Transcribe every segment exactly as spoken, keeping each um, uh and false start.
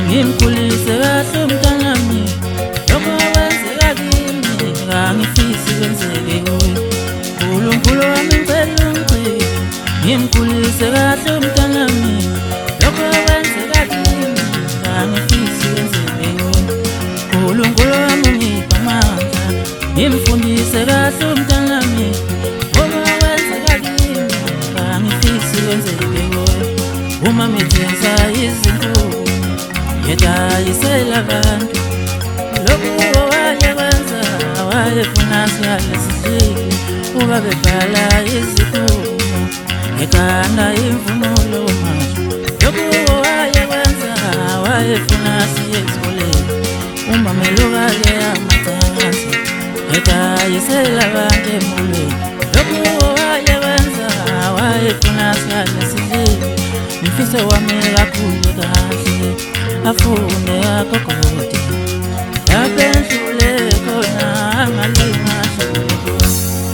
ngimkhulise kahle umntanami. Lokho kwenzeka kimi angifisi kwenzeke kuwe. uNkulunkulu wami ngicela ungigcine, ngimkhulise kahle umntanami. Lokho kwenzeka kimi angifisi kwenzeke kuwe. uNkulunkulu wami ungiphe amandla, ngimfundise kahle umntanami. Lokho kwenzeka kimi angifisi kwenzeke kuwe. Uma mithenza izinkulu ngedayisela abantu, lokhu wayekwenza wayefuna sihlale sidlile. Uba bebhala izikhuluma ekhanda imvunulo masho, lokhu wayekwenza wayefuna siye esikoleni. Uma meluka-ke amacansi ngedayisela abantu emulweni, lokhu wayekwenza wayefuna sihlale sidlile. Mfise wami kakhulu kahle afune akogode, lapho endlule khona angalingahlule khona.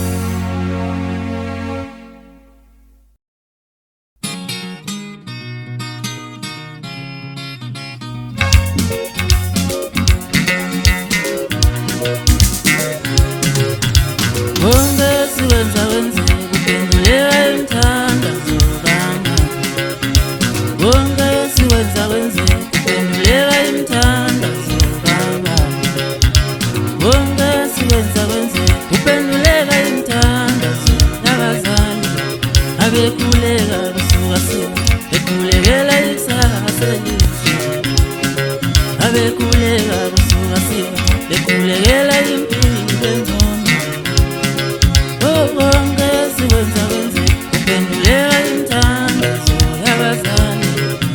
Konke sikwenza kwenzeka kuphenduleka imithandazo kaNkulunkulu. Konke sikwenza kwenzeka kuphenduleka imithandazo kaNkulunkulu. Konke sikwenza kwenzeka kuphenduleka imithandazo yabazali abekhuleka kusuka siwe, bekhulekela ikusasa elihle. Abekhuleka kusuka siwe, bekhulekela impilo engcono. Konke sikwenza kwenzeka kuphenduleka imithandazo yabazali.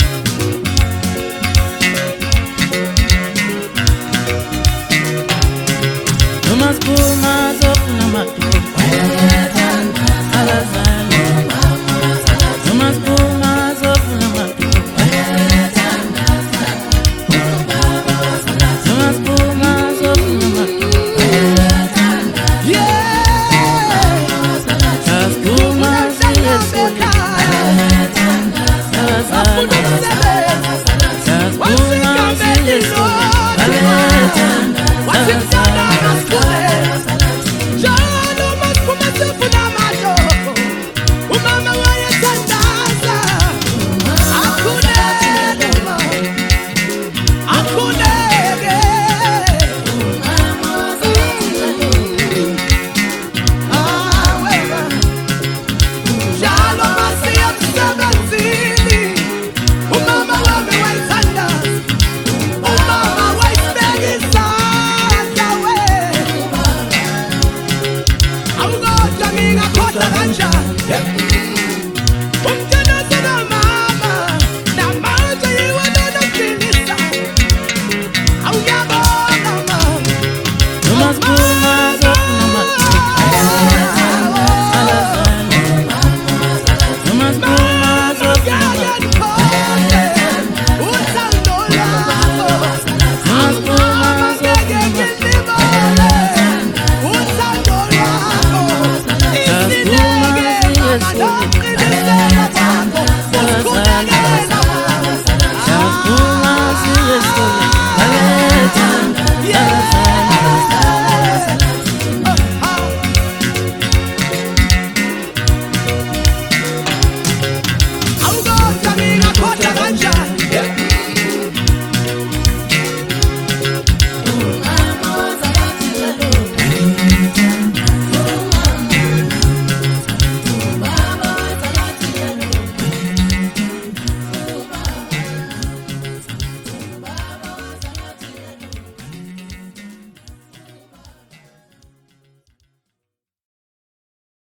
Noma siphuma sofuna amadoda abazali, noma siphuma sofuna amadoda, noma siphuma sofuna amadoda, asiphuma siye esikoleni abazali, asiphuma siye esikoleni Yeah.